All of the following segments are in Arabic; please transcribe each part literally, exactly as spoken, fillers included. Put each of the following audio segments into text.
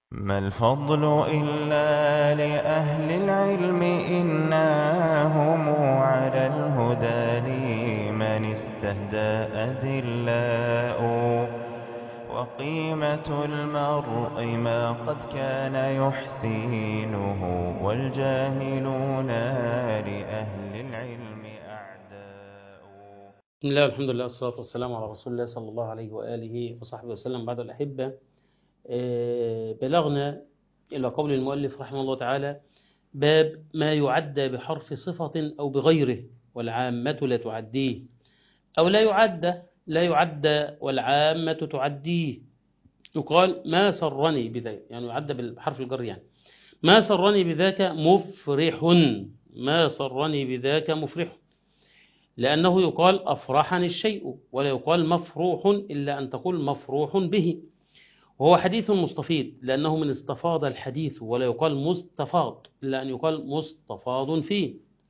ما الفضل إلا لأهل العلم إنهم على الهدى لمن استهدى أذلاء وقيمة المرء ما قد كان يحسنه والجاهلون لأهل العلم أعداء. بسم الله والحمد لله والصلاة والسلام على رسول الله صلى الله عليه وآله وصحبه وسلم. بعد الأحبة، آه، بلغنا إلى قول المؤلف رحمه الله تعالى: باب ما يعدى بحرف صفة أو بغيره والعامة لا تعديه، أو لا يعدى لا يعدى والعامة تعديه. يقال ما سرني بذاك، يعني يعدى بالحرف الجر، يعني ما سرني بذاك مفرح، ما سرني بذاك مفرح، لأنه يقال أفرحني الشيء ولا يقال مفروح إلا أن تقول مفروح به، وهو حديث مستفيض لأنه من استفاض الحديث، ولا يقال مستفاض إلا أن يقال مستفاض فيه،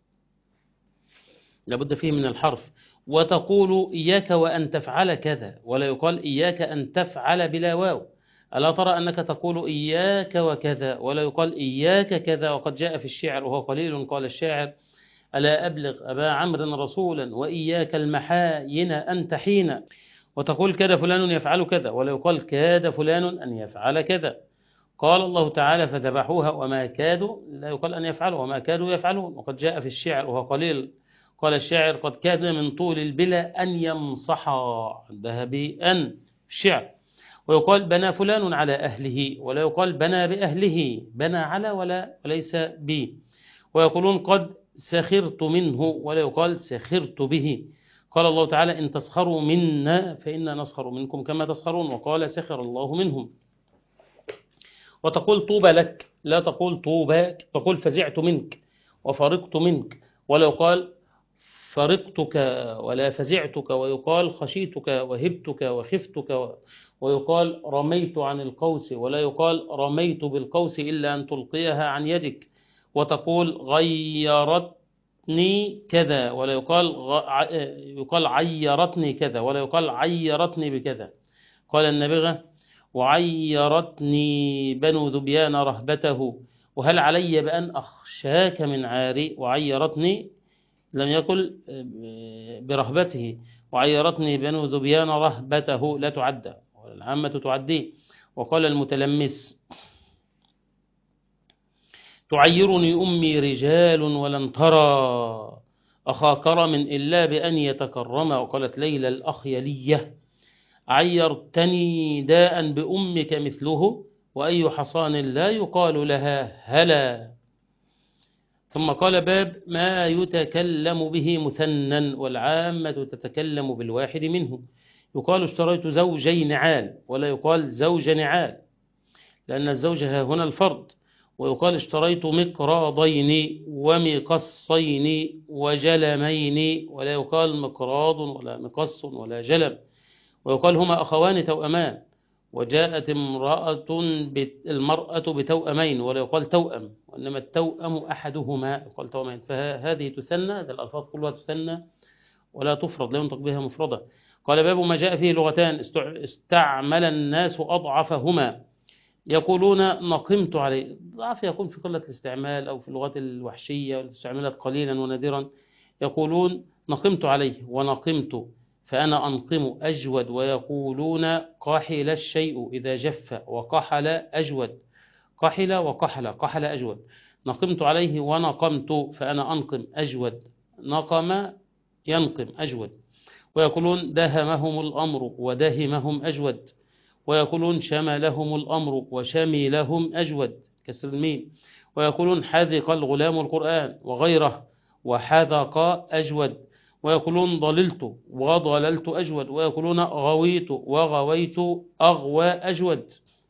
لابد فيه من الحرف. وتقول إياك وأن تفعل كذا ولا يقال إياك أن تفعل بلا واو. ألا ترى أنك تقول إياك وكذا ولا يقال إياك كذا، وقد جاء في الشعر وهو قليل قال الشاعر: ألا أبلغ أبا عمرو رسولا وإياك المحاين أنت حين. وتقول كاد فلان يفعل كذا ولا يقال كاد فلان أن يفعل كذا. قال الله تعالى: فذبحوها وما كادوا، لا يقال أن يفعلوا وما كادوا يفعلون. وقد جاء في الشعر وهو قليل قال الشاعر: قد كاد من طول البلا أن يمصحا ذهبي أن الشعر. ويقال بنى فلان على أهله ولا يقال بنى بأهله، بنى على ولا وليس بي. ويقولون قد سخرت منه ولا يقال سخرت به. قال الله تعالى: إن تسخروا منا فإنا نسخر منكم كما تسخرون. وقال: سخر الله منهم. وتقول طوبى لك لا تقول طوباك، تقول فزعت منك وفرقت منك ولا يقال فرقتك ولا فزعتك، ويقال خشيتك وهبتك وخفتك، ويقال رميت عن القوس ولا يقال رميت بالقوس إلا أن تلقيها عن يدك. وتقول غيرتني كذا ولا يقال غ... يقال عيرتني كذا ولا يقال عيرتني بكذا. قال النبغة: وعيرتني بنو ذبيان رهبته، وهل علي بأن أخشاك من عاري. وعيرتني لم يقل برهبته، وعيرتني بنو ذبيان رهبته لا تعدى والعامة تعديه. وقال المتلمس: تعيرني أمي رجال ولن ترى أخا كرم إلا بأن يتكرم. وقالت ليلى الأخيلية: عيرتني داء بأمك مثله، وأي حصان لا يقال لها هلا. ثم قال: باب ما يتكلم به مثنى والعامة تتكلم بالواحد منه. يقال اشتريت زوجي نعال ولا يقال زوج نعال لأن الزوج ها هنا الفرد. ويقال اشتريت مقراضين ومقصين وجلمين ولا يقال مقراض ولا مقص ولا جلم. ويقال هما أخوان توأمان. وجاءت امرأة المرأة بتوأمين ولا يقال توأم، وإنما التوأم أحدهما يقال توأمين. فهذه تثنى، هذه الألفاظ كلها تثنى ولا تفرض، لا ينطق بها مفردة. قال: باب ما جاء فيه لغتان استعمل الناس أضعفهما. يقولون نقمت عليه، ضعف يكون في قلة الاستعمال أو في اللغات الوحشية والتي استعملت قليلا ونادرا. يقولون نقمت عليه ونقمت فأنا أنقم أجود. ويقولون قحل الشيء إذا جف، وقحل أجود، قحل وقحل، قحل أجود. نقمت عليه ونقمت فأنا أنقم أجود، نقم ينقم أجود. ويقولون دهمهم الأمر ودهمهم أجود. ويقولون شملهم الأمر وشملهم أجود، كسر الميم. ويقولون حذق الغلام القرآن وغيره وحذق أجود. ويقولون ضللت وضللت أجود. ويقولون غويت وغويت أغوى أجود.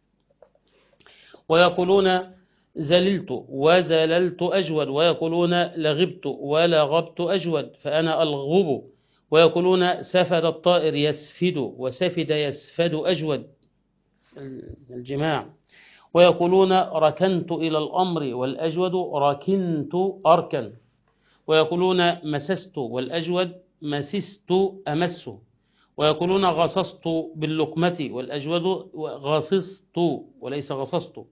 ويقولون زللت وزللت أجود. ويقولون لغبت ولغبت أجود فأنا ألغب. ويقولون سفد الطائر يسفد وسفد يسفد أجود، الجماع. ويقولون ركنت إلى الأمر والأجود ركنت أركن. ويقولون مسست والأجود مسست أمس. ويقولون غصصت باللقمة والأجود غصصت وليس غصصت.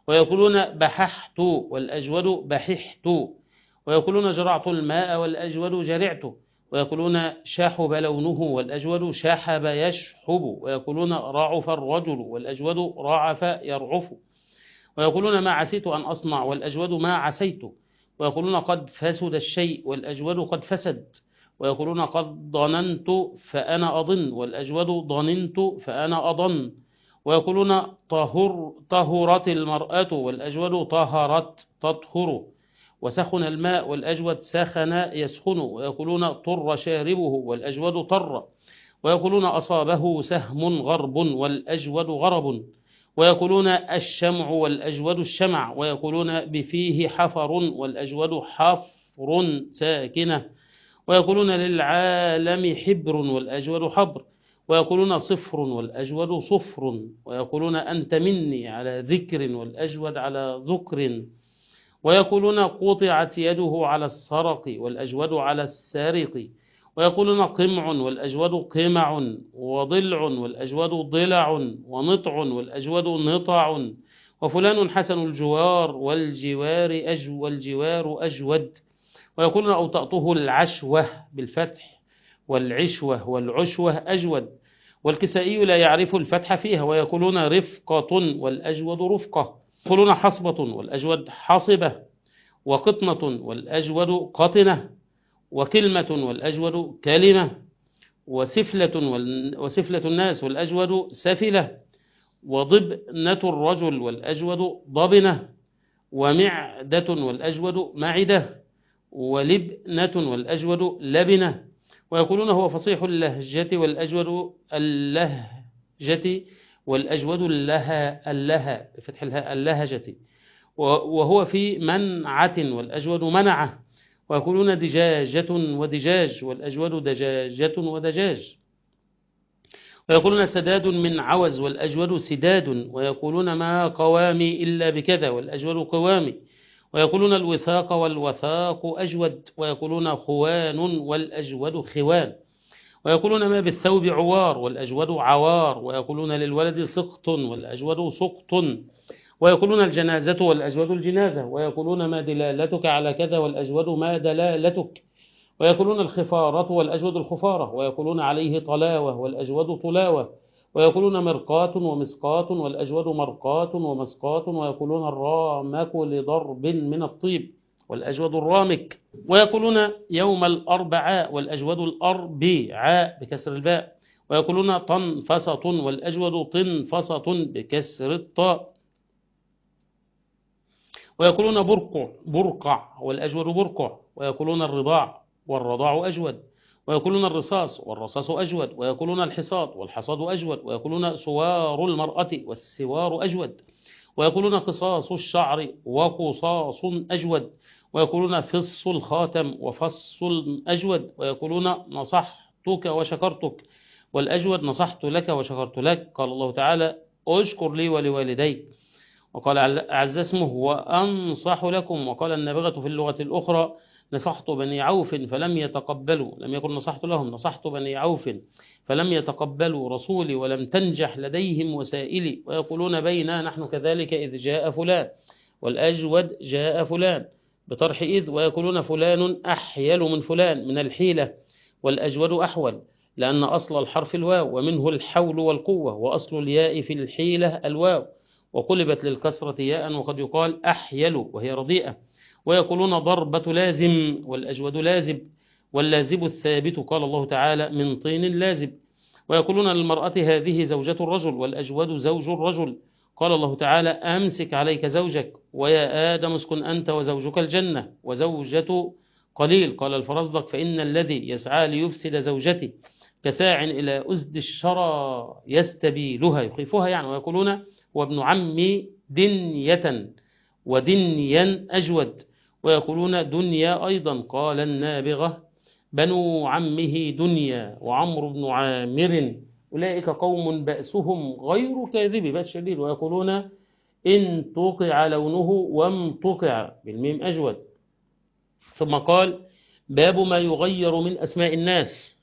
ويقولون بححت والأجود بححت، ويقولون جرعت الماء والأجود جرعت، ويقولون شحب لونه والأجود شحب يشحب، ويقولون رعف الرجل والأجود رعف يرعف، ويقولون ما عسيت أن أصنع والأجود ما عسيت، ويقولون قد فسد الشيء والأجود قد فسد، ويقولون قد ضننت فأنا أضن والأجود ضننت فأنا أضن، ويقولون طهر طهرت المرأة والأجود طهرت تطهر، وسخن الماء والأجود سخن يسخن، ويقولون طر شاربه والأجود طر، ويقولون أصابه سهم غرب والأجود غرب، ويقولون الشمع والأجود الشمع، ويقولون بفيه حفر والأجود حفر ساكنة، ويقولون للعالم حبر والأجود حبر، ويقولون صفر والأجود صفر، ويقولون أنت مني على ذكر والأجود على ذكر، ويقولون قطعت يده على السرق والأجود على السارق، ويقولون قمع والأجود قمع، وضلع والأجود ضلع، ونطع والأجود نطع، وفلان حسن الجوار والجوار أج والجوار أجود، ويقولون أوطأته العشوة بالفتح والعشوة والعشوة أجود، والكسائي لا يعرف الفتح فيها، ويقولون رفقة والأجود رفقة، يقولون حصبة والأجود حصبة، وقطنة والأجود قطنة، وكلمة والأجود كلمة، وسفلة, وسفلة الناس والأجود سفلة، وضبنة الرجل والأجود ضبنة، ومعدة والأجود معدة، ولبنة والأجود لبنة، ويقولون هو فصيح اللهجة والأجود اللهجة والأجود اللها اللها بفتح الهاء اللهجة، وهو في منعة والأجود منعة، ويقولون دجاجة ودجاج والأجود دجاجة ودجاج، ويقولون سداد من عوز والأجود سداد، ويقولون ما قوامي إلا بكذا والأجود قوامي، ويقولون الوثاق والوثاق أجود، ويقولون خوان والأجود خوان، ويقولون ما بالثوب عوار والأجود عوار، ويقولون للولد سقط والأجود سقط، ويقولون الجنازة والأجود الجنازة، ويقولون ما دلالتك على كذا والأجود ما دلالتك، ويقولون الخفارة والأجود الخفارة، ويقولون عليه طلاوة والأجود طلاوة، ويقولون مرقات ومسقات والأجود مرقات ومسقات، ويقولون الرامك لضرب من الطيب والأجود الرامك، ويقولون يوم الأربعاء والأجود الأربعاء بكسر الباء، ويقولون طنفسة والأجود طنفسة بكسر الطاء، ويقولون برقع برقع والأجود برقع، ويقولون الرضاع والرضاع أجود، ويقولون الرصاص والرصاص أجود، ويقولون الحصاد والحصاد أجود، ويقولون سوار المرأة والسوار أجود، ويقولون قصاص الشعر وقصاص أجود، ويقولون فص الخاتم وفص أجود، ويقولون نصحتك وشكرتك والأجود نصحت لك وشكرت لك. قال الله تعالى أشكر لي ولوالديك، وقال أعز اسمه وأنصح لكم، وقال النابغة في اللغة الأخرى نصحت بني عوف فلم يتقبلوا، لم يكن نصحت لهم نصحت بني عوف فلم يتقبلوا رسولي ولم تنجح لديهم وسائلي، ويقولون بينا نحن كذلك إذ جاء فلان والأجود جاء فلان بطرح إذ، ويقولون فلان أحيل من فلان من الحيلة والأجود أحول، لأن أصل الحرف الواو ومنه الحول والقوة، وأصل الياء في الحيلة الواو وقلبت للكسرة ياء، وقد يقال أحيل وهي رديئة، ويقولون ضربة لازم والأجود لازب واللازب الثابت، قال الله تعالى من طين لازب، ويقولون للمرأة هذه زوجة الرجل والأجود زوج الرجل، قال الله تعالى أمسك عليك زوجك ويا آدم اسكن أنت وزوجك الجنة، وزوجة قليل قال الفرزدق فإن الذي يسعى ليفسد زوجتي كساع إلى أزد الشرى يستبيلها يخيفها يعني، ويقولون وابن عمي دنية ودنيا أجود، ويقولون دنيا أيضا قال النابغة بنو عمه دنيا وعمر بن عامر أولئك قوم بأسهم غير كاذب بأس شديد، ويقولون إن توقع لونه وامتقع بالميم أجود. ثم قال باب ما يغير من أسماء الناس،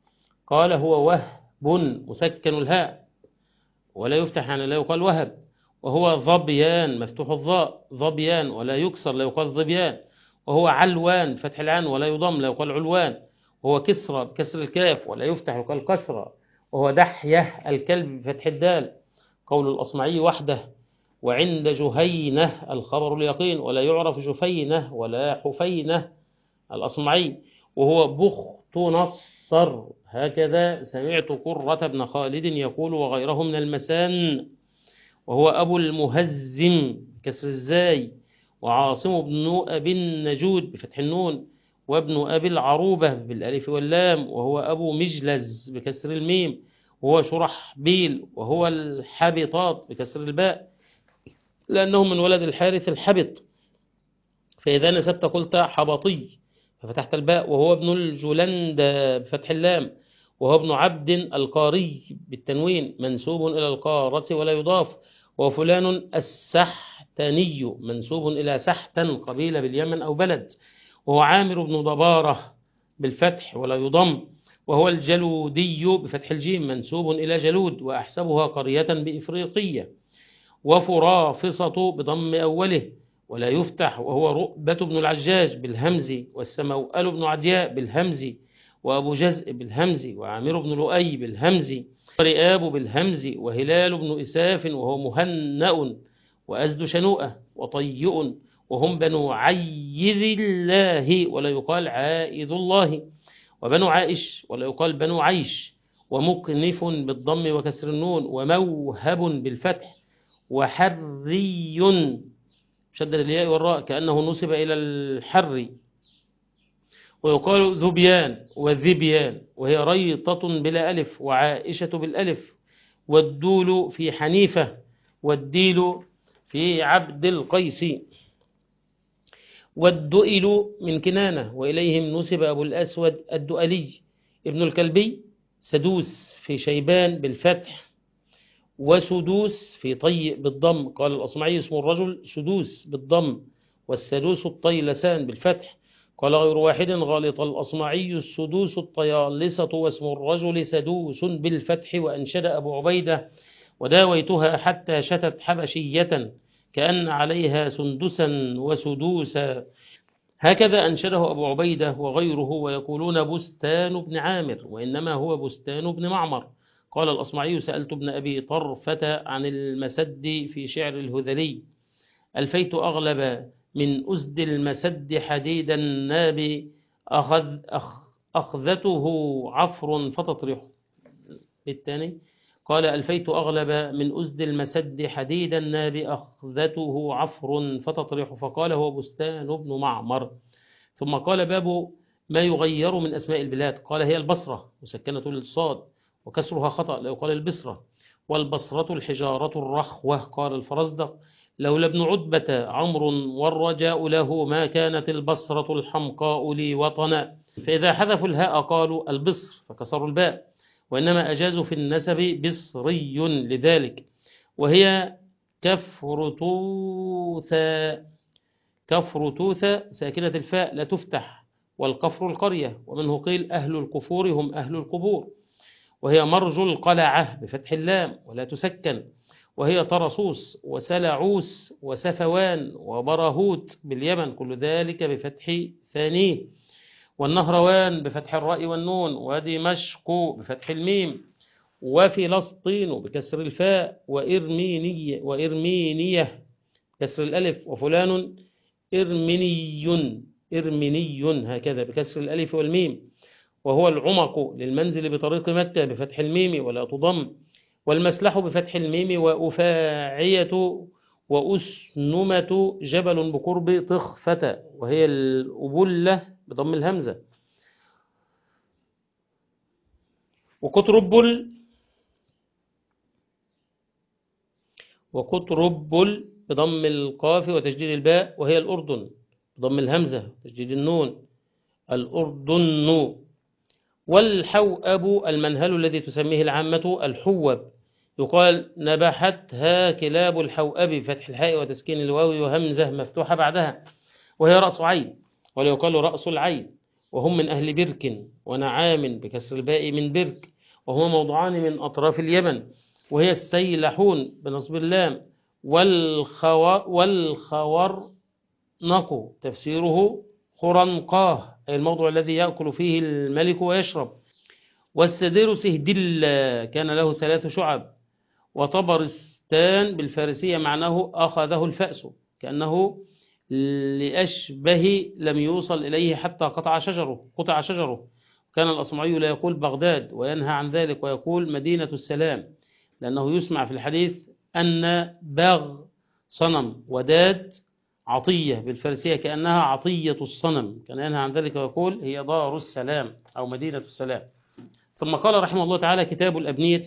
قال هو وهب مسكن الهاء ولا يفتح يعني لا يقال وهب، وهو ظبيان مفتوح الظاء ظبيان ولا يكسر لا يقال ظبيان. وهو علوان فتح العين ولا يضم لا يقال علوان. وهو كسرى بكسر الكاف ولا يفتح يقال كسرى. وهو دحية الكلب بفتح الدال. قول الأصمعي وحده. وعند جهينة الخبر اليقين ولا يعرف جفينة ولا حفينة الأصمعي. وهو بخت نصر هكذا سمعت قرة بن خالد يقول وغيره من المسان. وهو أبو المهزم كسر الزاي. وعاصم بن أبي النجود بفتح النون. وابن أبي العروبة بالألف واللام. وهو أبو مجلز بكسر الميم. وهو شرحبيل. وهو الحبطات بكسر الباء لأنه من ولد الحارث الحبط. فإذا نسبت قلت حبطي ففتحت الباء. وهو ابن الجلند بفتح اللام. وهو ابن عبد القاري بالتنوين منسوب إلى القارة ولا يضاف. وفلان السحتني منسوب إلى سحتن قبيلة باليمن أو بلد. وهو عامر بن ضبارة بالفتح ولا يضم. وهو الجلودي بفتح الجيم منسوب إلى جلود وأحسبها قرية بإفريقية. وفرافصة بضم أوله ولا يفتح. وهو رؤبة بن العجاج بالهمز. والسموأل بن عدياء بالهمز. وأبو جزء بالهمز. وعامر بن لؤي بالهمز. ورئاب بالهمز. وهلال بن إساف وهو مهنأ. وأزد شنوءة وطيء. وهم بنو عيذ الله ولا يقال عائذ الله. وبنو عائش ولا يقال بنو عيش. ومكنف بالضم وكسر النون. وموهب بالفتح. وحري شد الياء والراء كأنه نسب إلى الحر. ويقال ذبيان وذبيان وهي ريطة بلا ألف. وعائشة بالألف. والدول في حنيفة. والديل في عبد القيس. والدؤل من كنانة وإليهم نسب أبو الأسود الدؤلي. ابن الكلبي سدوس في شيبان بالفتح. وسدوس في طي بالضم. قال الأصمعي اسم الرجل سدوس بالضم. والسدوس الطيلسان بالفتح. قال غير واحد غالط الأصمعي السدوس الطيالسة واسم الرجل سدوس بالفتح. وأنشد أبو عبيدة وداويتها حتى شتت حبشية كأن عليها سندسا وسدوسا. هكذا أنشده أبو عبيدة وغيره. ويقولون بستان بن عامر وإنما هو بستان بن معمر. قال الأصمعي سألت ابن أبي طرفة عن المسد في شعر الهذلي. ألفيت أغلب من أزد المسد حديد الناب أخذ أخ أخذته عفر فتطرح. الثاني قال ألفيت أغلب من أزد المسد حديد الناب أخذته عفر فتطرح. فقال هو بستان بن معمر. ثم قال باب ما يغير من أسماء البلاد. قال هي البصرة مسكنة للصاد وكسرها خطأ لا يقال البصرة. والبصرة الحجارة الرخوة. قال الفرزدق لولا ابن عتبة عمرو والرجاء له ما كانت البصرة الحمقاء لي وطنا. فإذا حذفوا الهاء قالوا البصر فكسروا الباء. وإنما أجازوا في النسب بصري لذلك. وهي كفرتوثا كفرتوثا ساكنة الفاء لا تفتح. والكفر القرية ومنه قيل أهل الكفور هم أهل القبور. وهي مرج القلعة بفتح اللام ولا تسكن. وهي طرسوس وسلعوس وسفوان وبرهوت باليمن كل ذلك بفتح ثانيه. والنهروان بفتح الراء والنون. ودمشق بفتح الميم. وفلسطين بكسر الفاء. وإرمينية وإرمينية كسر الألف. وفلان إرميني إرميني هكذا بكسر الألف والميم. وهو العمق للمنزل بطريق مكة بفتح الميم ولا تضم. والمسلح بفتح الميم. وأفاعية وأسنمة جبل بقرب طخفة وهي الأبلة بضم الهمزة. وقطربل وقطربل بضم القاف وتشديد الباء وهي الأردن بضم الهمزة وتشديد النون الأردن. والحوأب المنهل الذي تسميه العامة الحوب. يقال نبحتها كلاب الحوأب بفتح الحاء وتسكين الواو وهمزة مفتوحة بعدها. وهي رأس عين ولا يقال رأس العين. وهم من أهل برك ونعام بكسر الباء من برك. وهما موضوعان من أطراف اليمن. وهي السيلحون بنصب اللام. والخو والخورنق تفسيره خرنقاه، أي الموضع الذي يأكل فيه الملك ويشرب. والسدير سهدل كان له ثلاث شعب. وطبرستان بالفارسية معناه أخذه الفأس، كأنه لأشبه لم يوصل إليه حتى قطع شجره قطع شجره. كان الأصمعي لا يقول بغداد وينهى عن ذلك ويقول مدينة السلام، لأنه يسمع في الحديث أن باغ صنم وداد عطية بالفارسية كأنها عطية الصنم، كان ينهى عن ذلك ويقول هي دار السلام أو مدينة السلام. ثم قال رحمه الله تعالى كتاب الأبنية،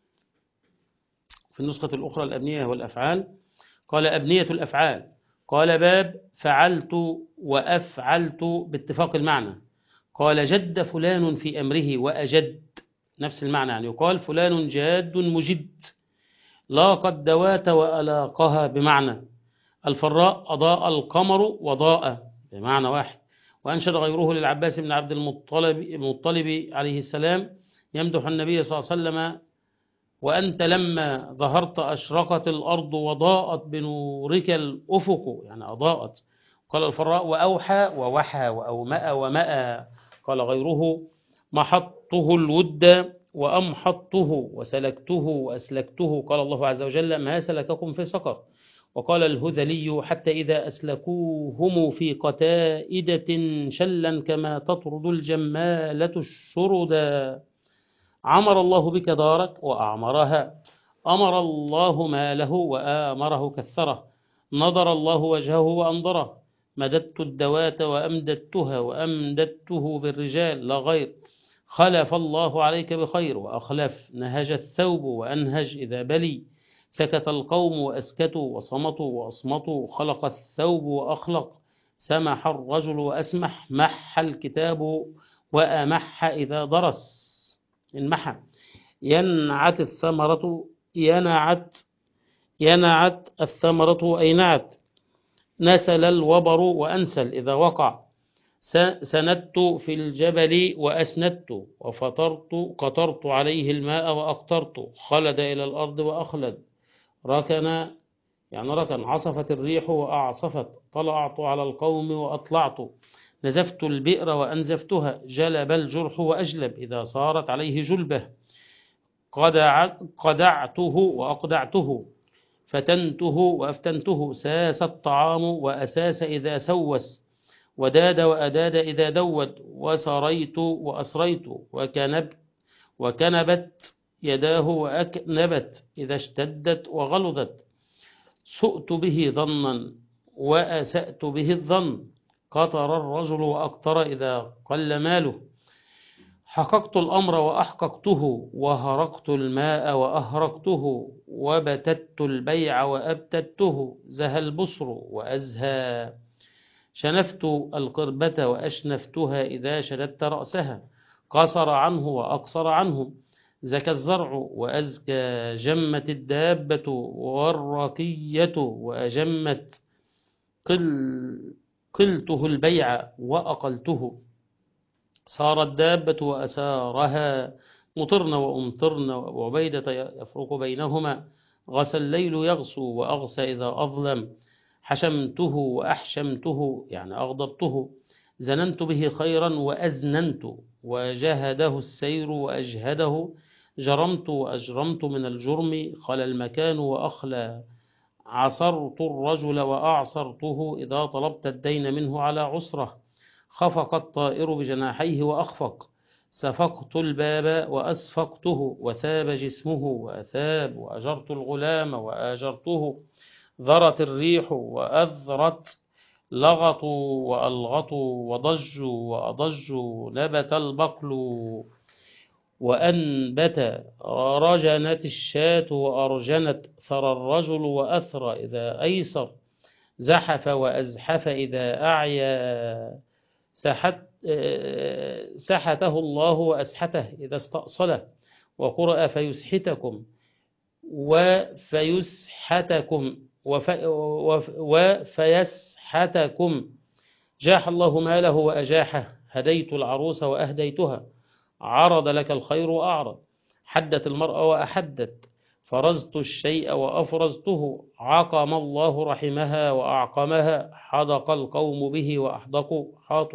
في النسخة الأخرى الأبنية والأفعال، قال أبنية الأفعال. قال باب فعلت وأفعلت باتفاق المعنى. قال جد فلان في أمره وأجد، نفس المعنى، يعني يقال فلان جاد مجد. لاقى الدوات وألاقها بمعنى. الفراء أضاء القمر وضاء بمعنى واحد. وأنشد غيره للعباس بن عبد المطلب, المطلب عليه السلام يمدح النبي صلى الله عليه وسلم: وأنت لما ظهرت أشرقت الأرض وضاءت بنورك الأفق، يعني أضاءت. قال الفراء وأوحى ووحى وأومأ ومأ. قال غيره محطته الود وأمحطته وسلكته وأسلكته. قال الله عز وجل ما سلككم في سقر. وقال الهذلي حتى إذا أسلكوهم في قتائدة شلا كما تطرد الجمالة الشردا. عمر الله بك دارك وأعمرها، أمر الله ماله وآمره كثره، نظر الله وجهه وأنظره، مددت الدوات وأمددتها وأمددته بالرجال لا غير، خلف الله عليك بخير وأخلف، نهج الثوب وأنهج إذا بلي، سكت القوم وأسكتوا وصمتوا وأصمتوا، خلق الثوب وأخلق، سمح الرجل وأسمح، مح الكتاب وأمح إذا درس، انمحى، ينعت الثمرة ينعت ينعت الثمرة أي نعت، نسل الوبر وأنسل إذا وقع، سندت في الجبل وأسندت، وفطرت قطرت عليه الماء وأقطرت، خلد إلى الأرض وأخلد، ركن يعني ركن، عصفت الريح وأعصفت، طلعت على القوم وأطلعت، نزفت البئر وأنزفتها، جلب الجرح وأجلب إذا صارت عليه جلبة، قدعته وأقدعته، فتنته وأفتنته، ساس الطعام وأساس إذا سوس، وداد وأداد إذا دود، وسريت وأسريت، وكنبت وكنبت يداه وأكنبت إذا اشتدت وغلظت، سؤت به ظنا وأسأت به الظن، قطر الرجل وأقطر إذا قل ماله، حققت الأمر وأحققته، وهرقت الماء وأهرقته، وبتت البيع وأبتته، زهى البصر وأزهى، شنفت القربة وأشنفتها إذا شددت رأسها، قصر عنه وأقصر عنه، زكى الزرع وأزكى، جمت الدابة والرقية وأجمت، قل قلته البيع وأقلته، صار الدابة وأسارها، مطرن وأمطرن، وعبيدة يفرق بينهما، غسى الليل يغسو وأغسى إذا أظلم، حشمته وأحشمته يعني أغضبته، زننت به خيرا وأزننت، وجهده السير وأجهده، جرمت وأجرمت من الجرم، خلى المكان وأخلى، عصرت الرجل وأعصرته إذا طلبت الدين منه على عسرة، خفق الطائر بجناحيه وأخفق، سفقت الباب وأسفقته، وثاب جسمه وأثاب، وأجرت الغلام وآجرته، ذرت الريح وأذرت، لغطوا وألغطوا، وضجوا وأضجوا، نبت البقل وأنبت، رجنت الشاة وأرجنت، ثرى الرجل وأثرى إذا أيسر، زحف وأزحف إذا أعيا، سحت سحته الله وأسحته إذا استأصله، وقرأ فيسحتكم وفيسحتكم وفيسحتكم، جاح الله ماله وأجاحه، هديت العروس وأهديتها، عرض لك الخير وأعرض، حدت المرأة وأحدت، فرزت الشيء وأفرزته، عقم الله رحمها وأعقمها، حدق القوم به وأحدقوا حاطوا.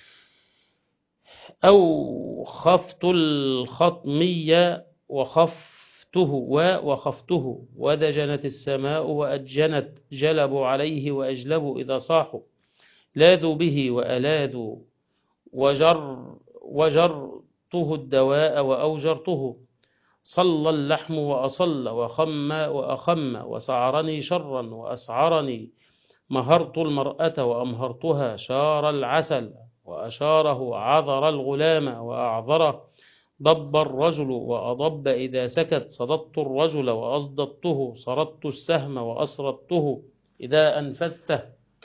أو خفت الخطمية وخفته وخفته، ودجنت السماء وأجنت، جلبوا عليه وأجلبوا إذا صاحوا، لاذوا به وألاذوا، وجر وجرته الدواء وأوجرته، صلى اللحم وأصل وخم وأخم، وسعرني شرا وأسعرني، مهرت المرأة وأمهرتها، شار العسل وأشاره، عذر الغلام وأعذره، ضب الرجل وأضب إذا سكت، صددت الرجل وأصددته، صردت السهم وأسردته إذا أنفذته،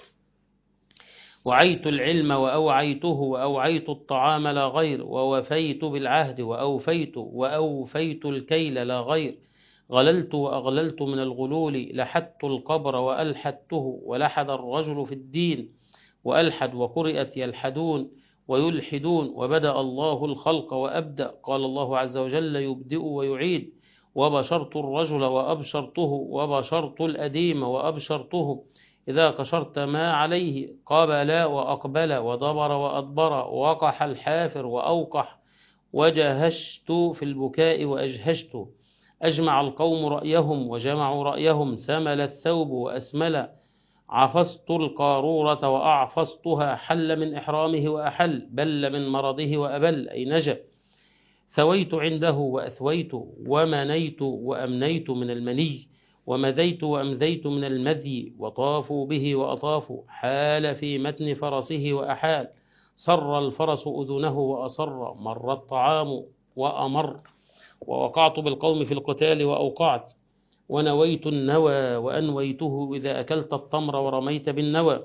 وعيت العلم وأوعيته، وأوعيت الطعام لا غير، ووفيت بالعهد وأوفيت، وأوفيت الكيل لا غير، غللت وأغللت من الغلول، لحدت القبر وألحدته، ولحد الرجل في الدين وألحد، وقرئت يلحدون ويلحدون، وبدأ الله الخلق وأبدأ، قال الله عز وجل يبدئ ويعيد، وبشرت الرجل وأبشرته، وبشرت الأديم وأبشرته، إذا كشرت ما عليه قابل وأقبل، ودبر وأدبر، وقح الحافر وأوقح، وجهشت في البكاء وأجهشت، أجمع القوم رأيهم وجمعوا رأيهم، سمل الثوب وأسمل، عفصت القارورة وأعفصتها، حل من إحرامه وأحل، بل من مرضه وأبل أي نجا، ثويت عنده وأثويت، ومنيت وأمنيت من المني، ومذيت وأمذيت من المذي، وطافوا به وأطافوا، حال في متن فرسه وأحال، صر الفرس أذنه وأصر، مر الطعام وأمر، ووقعت بالقوم في القتال وأوقعت، ونويت النوى وأنويته، إذا أكلت التمر ورميت بالنوى،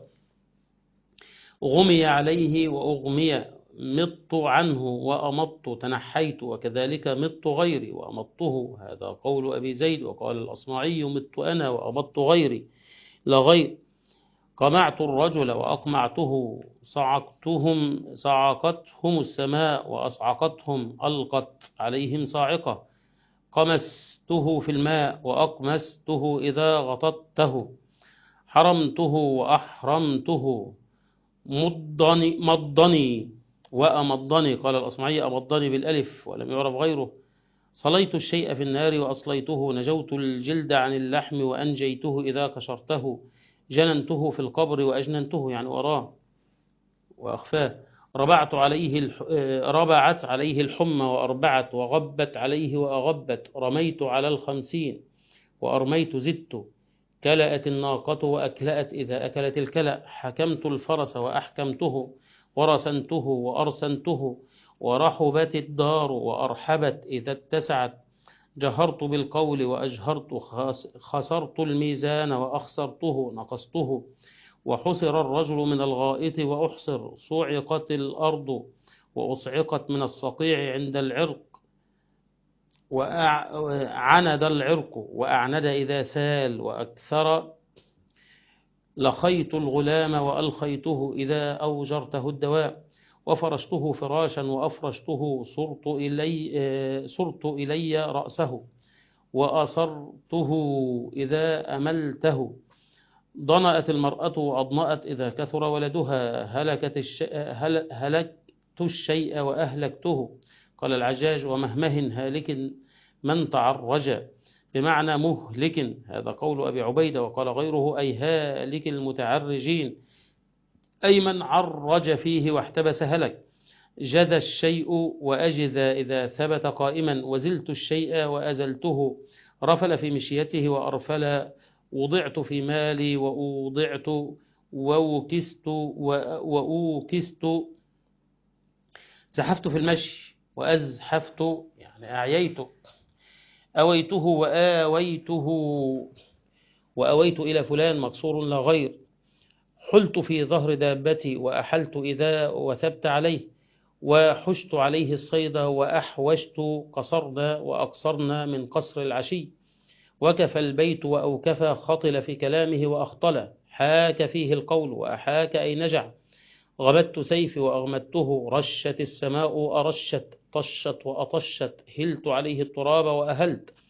غمي عليه وأغمي، مط عنه وأمط، تنحيت، وكذلك مط غيري وأمطه، هذا قول أبي زيد. وقال الأصمعي مط أنا وأمط غيري لا غير، قمعت الرجل وأقمعته، صعقتهم صعقتهم السماء وأصعقتهم، ألقت عليهم صاعقة، قمسته في الماء وأقمسته إذا غطته، حرمته وأحرمته، مضني مضني وأمضني، قال الأصمعي أمضني بالألف ولم يعرف غيره، صليت الشيء في النار وأصليته، نجوت الجلد عن اللحم وأنجيته إذا كشرته، جننته في القبر وأجننته يعني وراه وأخفاه، ربعت عليه الح... ربعت عليه الحمى وأربعت، وغبت عليه وأغبت، رميت على الخمسين وأرميت زدت، كلأت الناقة وأكلأت إذا أكلت الكلأ، حكمت الفرس وأحكمته، ورسنته وأرسنته، ورحبت الدار وأرحبت إذا اتسعت، جهرت بالقول وأجهرت، خسرت الميزان وأخسرته نقصته، وحسر الرجل من الغائط وأحصر، صعقت الأرض وأصعقت من الصقيع عند العرق، وعند العرق وأعند إذا سال، وأكثر، لخيت الغلام وألخيته إذا أوجرته الدواء، وفرشته فراشا وأفرشته، صرت إلي, صرت إلي رأسه، وأصرته إذا أملته، ضنأت المرأة وأضنأت إذا كثر ولدها، هلكت الشيء هل هلكت الشيء وأهلكته، قال العجاج ومهمه هالك من تعرج، بمعنى مهلك، هذا قول أبي عبيدة. وقال غيره أي هالك المتعرجين، أي من عرج فيه واحتبس هلك، جذى الشيء وأجذى إذا ثبت قائما، وزلت الشيء وأزلته، رفل في مشيته وأرفل، وضعت في مالي وأوضعت، ووكست وأوكست، زحفت في المشي وأزحفت يعني أعييت، أويته وآويته، وأويت إلى فلان مقصور لا غير، حلت في ظهر دابتي وأحلت إذا وثبت عليه، وحشت عليه الصيد وأحوشت، قصرنا وأقصرنا من قصر العشي، وكفى البيت وأوكفى، خطل في كلامه وأخطل، حاك فيه القول وأحاك أي نجع، غمدت سيفي وأغمدته، رشت السماء أرشت، طشت وأطشت، هلت عليه التراب وأهلت،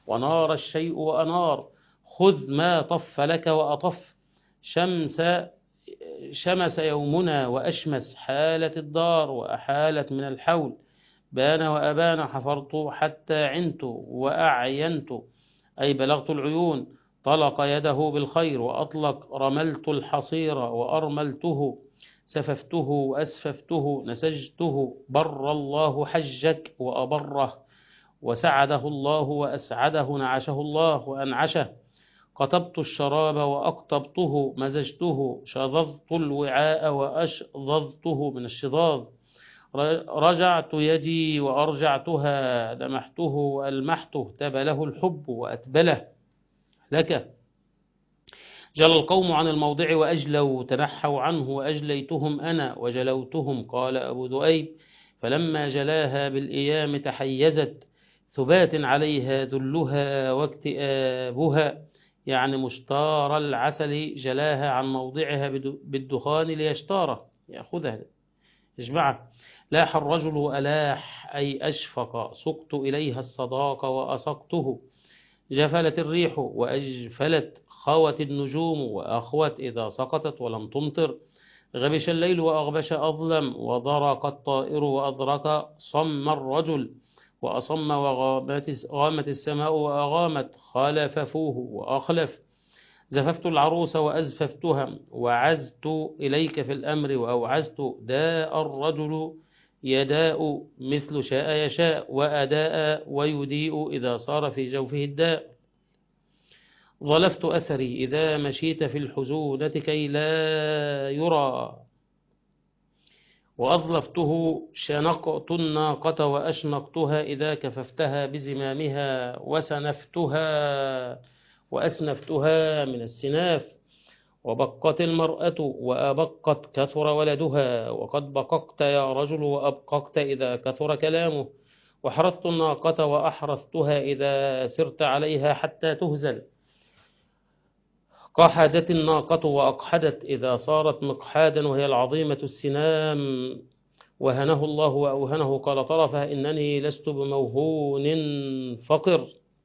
ونار الشيء وأنار، خذ ما طف لك وأطف، شمس شمس يومنا وأشمس، حالت الدار وأحالت من الحول، بان وأبان، حفرت حتى عنت وأعينت أي بلغت العيون، طلق يده بالخير وأطلق، رملت الحصير وأرملته، سففته وأسففته، نسجته، بر الله حجك وأبره، وسعده الله وأسعده، نعشه الله وأنعشه، قطبت الشراب وأقطبته، مزجته، شظظت الوعاء وأشظظته من الشظاظ، رجعت يدي وأرجعتها، لمحته وألمحته، تبله الحب وأتبله لك، جل القوم عن الموضع وأجلوا، تنحوا عنه وأجليتهم أنا وجلوتهم. قال أبو ذؤيب: فلما جلاها بالإيام تحيزت، ثبات عليها ذلها واكتئابها، يعني مشتار العسل جلاها عن موضعها بالدخان ليشتاره، يأخذها يجمعها. لاح الرجل ألاح أي أشفق، سقت إليها الصداق وأسقته، جفلت الريح وأجفلت، خوت النجوم وأخوت إذا سقطت ولم تمطر، غبش الليل وأغبش أظلم، وضرق الطائر وأضرق، صم الرجل وأصم، وغامت السماء وأغامت، خالففوه وأخلف، زففت العروس وأزففتها، وعزت إليك في الأمر وأوعزت، داء الرجل يداء مثل شاء يشاء، وأداء ويديء إذا صار في جوفه الداء، ظلفت أثري إذا مشيت في الحزونة كي لا يرى، وأظلفته، شنقت الناقة وأشنقتها إذا كففتها بزمامها، وسنفتها وأسنفتها من السناف، وبقت المرأة وأبقت كثر ولدها، وقد بققت يا رجل وأبققت إذا كثر كلامه، وحرثت الناقة وأحرثتها إذا سرت عليها حتى تهزل، قحدت الناقة وأقحدت إذا صارت مقحادا وهي العظيمة السنام، وهنه الله وأوهنه، قال طرفه: إنني لست بموهون فقر.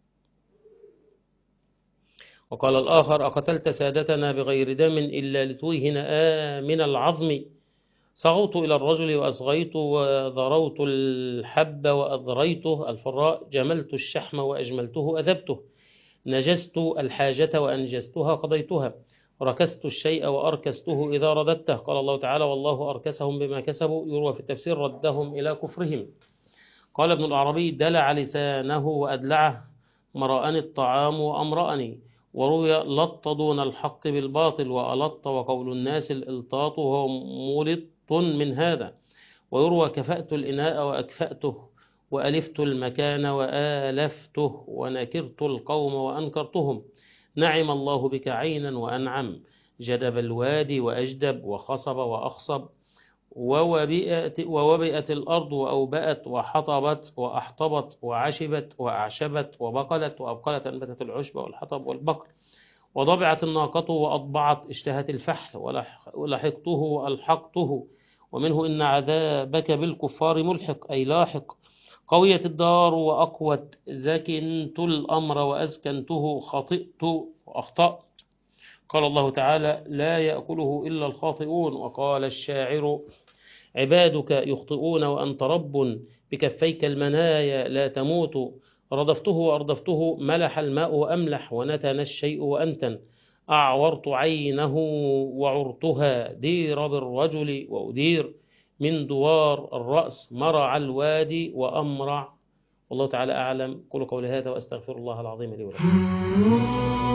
وقال الآخر: أقتلت سادتنا بغير دم إلا لتوهن آمن العظم، صغوت إلى الرجل وأصغيت، وذروت الحب وأذريته الفراء، جملت الشحم وأجملته أذبته، نجزت الحاجة وأنجزتها قضيتها، ركست الشيء وأركسته إذا رددته. قال الله تعالى: والله أركسهم بما كسبوا، يروى في التفسير ردهم إلى كفرهم. قال ابن العربي: دلع لسانه وأدلعه، مرأني الطعام وأمرأني. وروي: لط دون الحق بالباطل، وألط، وقول الناس الإلطاط، وهو ملط من هذا. ويروى: كفأت الإناء وأكفأته، وألفت المكان وآلفته، ونكرت القوم وأنكرتهم، نعم الله بك عينا وأنعم، جدب الوادي وأجدب، وخصب وأخصب، ووبئت, ووبئت الأرض وأوبأت، وحطبت وأحطبت، وعشبت وأعشبت، وبقلت وأبقلت، أنبتت العشب والحطب والبقل، وضبعت الناقة وأضبعت، اشتهت الفحل، ولحقته وألحقته. ومنه: إن عذابك بالكفار ملحق أي لاحق، قويت الدار وأقوت، زكنت الأمر وأزكنته، خطئت وأخطأت. قال الله تعالى: لا يأكله إلا الخاطئون. وقال الشاعر: عبادك يخطئون وأنت رب، بكفيك المنايا لا تموت، ردفته وأردفته، ملح الماء وأملح، ونتن الشيء وأنتن، أعورت عينه وعرتها، دير بالرجل وأدير، من دوار الرأس، مرع الوادي وأمرع. والله تعالى أعلم. قولوا قولي هذا وأستغفر الله العظيم لي ولكم.